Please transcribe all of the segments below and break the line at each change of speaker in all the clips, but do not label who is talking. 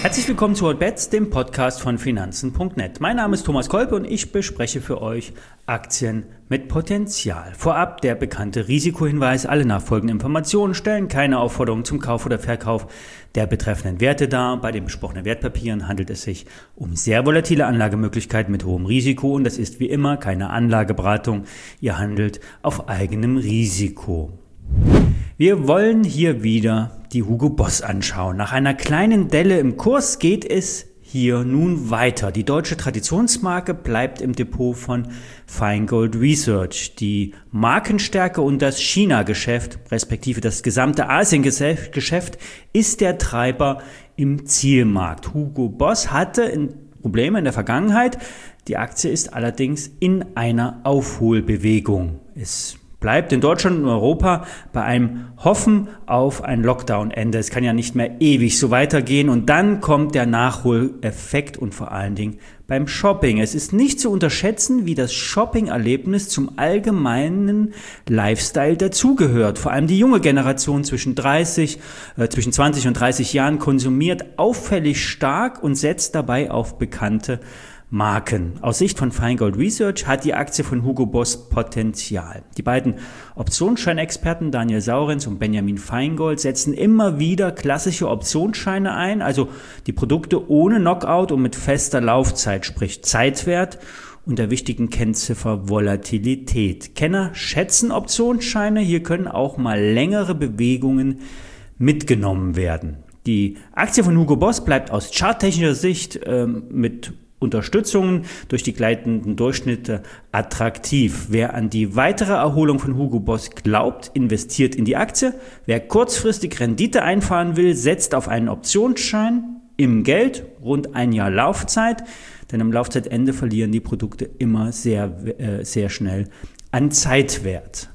Herzlich willkommen zu Hotbets, dem Podcast von Finanzen.net. Mein Name ist Thomas Kolpe und ich bespreche für euch Aktien mit Potenzial. Vorab der bekannte Risikohinweis: Alle nachfolgenden Informationen stellen keine Aufforderung zum Kauf oder Verkauf der betreffenden Werte dar. Bei den besprochenen Wertpapieren handelt es sich um sehr volatile Anlagemöglichkeiten mit hohem Risiko und das ist wie immer keine Anlageberatung. Ihr handelt auf eigenem Risiko. Wir wollen hier wieder die Hugo Boss anschauen. Nach einer kleinen Delle im Kurs geht es hier nun weiter. Die deutsche Traditionsmarke bleibt im Depot von Feingold Research. Die Markenstärke und das China-Geschäft, respektive das gesamte Asien-Geschäft, ist der Treiber im Zielmarkt. Hugo Boss hatte Probleme in der Vergangenheit. Die Aktie ist allerdings in einer Aufholbewegung. Es bleibt in Deutschland und Europa bei einem Hoffen auf ein Lockdown-Ende. Es kann ja nicht mehr ewig so weitergehen und dann kommt der Nachholeffekt und vor allen Dingen beim Shopping. Es ist nicht zu unterschätzen, wie das Shopping-Erlebnis zum allgemeinen Lifestyle dazugehört. Vor allem die junge Generation zwischen 20 und 30 Jahren konsumiert auffällig stark und setzt dabei auf bekannte Marken. Aus Sicht von Feingold Research hat die Aktie von Hugo Boss Potenzial. Die beiden Optionsscheinexperten Daniel Saurenz und Benjamin Feingold setzen immer wieder klassische Optionsscheine ein, also die Produkte ohne Knockout und mit fester Laufzeit, sprich Zeitwert und der wichtigen Kennziffer Volatilität. Kenner schätzen Optionsscheine, hier können auch mal längere Bewegungen mitgenommen werden. Die Aktie von Hugo Boss bleibt aus charttechnischer Sicht mit Unterstützungen durch die gleitenden Durchschnitte attraktiv. Wer an die weitere Erholung von Hugo Boss glaubt, investiert in die Aktie. Wer kurzfristig Rendite einfahren will, setzt auf einen Optionsschein im Geld, rund ein Jahr Laufzeit, denn am Laufzeitende verlieren die Produkte immer sehr schnell an Zeitwert.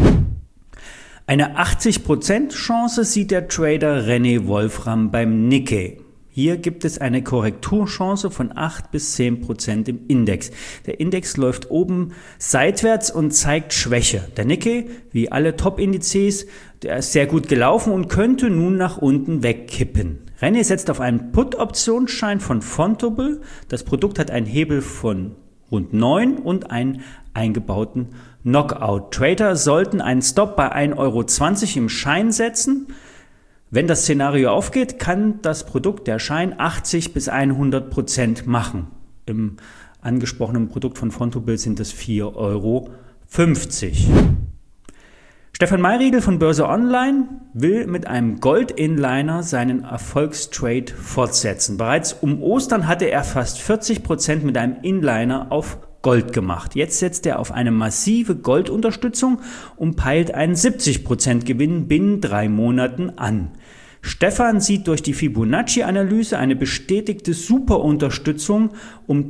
Eine 80% Chance sieht der Trader René Wolfram beim Nikkei. Hier gibt es eine Korrekturchance von 8 bis 10% im Index. Der Index läuft oben seitwärts und zeigt Schwäche. Der Nikkei, wie alle Top-Indizes, der ist sehr gut gelaufen und könnte nun nach unten wegkippen. René setzt auf einen Put-Optionsschein von Fontobel. Das Produkt hat einen Hebel von rund 9 und einen eingebauten Knockout. Trader sollten einen Stop bei 1,20 € im Schein setzen. Wenn das Szenario aufgeht, kann das Produkt, der Schein, 80 bis 100% machen. Im angesprochenen Produkt von Fontobel sind es 4,50 €. Stefan Mayriegel von Börse Online will mit einem Gold-Inliner seinen Erfolgstrade fortsetzen. Bereits um Ostern hatte er fast 40% mit einem Inliner auf Gold gemacht. Jetzt setzt er auf eine massive Goldunterstützung und peilt einen 70% Gewinn binnen 3 Monaten an. Stefan sieht durch die Fibonacci-Analyse eine bestätigte Superunterstützung um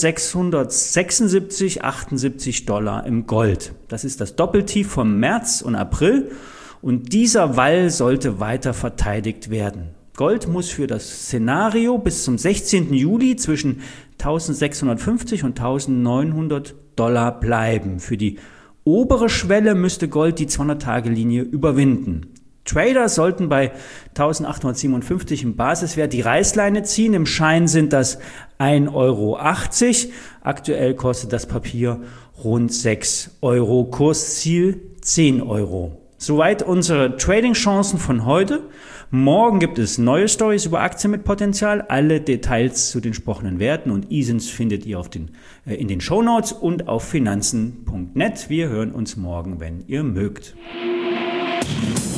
$1.676,78 im Gold. Das ist das Doppeltief vom März und April und dieser Wall sollte weiter verteidigt werden. Gold muss für das Szenario bis zum 16. Juli zwischen 1.650 und 1.900 $ bleiben. Für die obere Schwelle müsste Gold die 200-Tage-Linie überwinden. Trader sollten bei 1.857 im Basiswert die Reißleine ziehen. Im Schein sind das 1,80 €. Aktuell kostet das Papier rund 6 €. Kursziel 10 €. Soweit unsere Trading-Chancen von heute. Morgen gibt es neue Stories über Aktien mit Potenzial. Alle Details zu den besprochenen Werten und ISINs findet ihr in den Shownotes und auf finanzen.net. Wir hören uns morgen, wenn ihr mögt.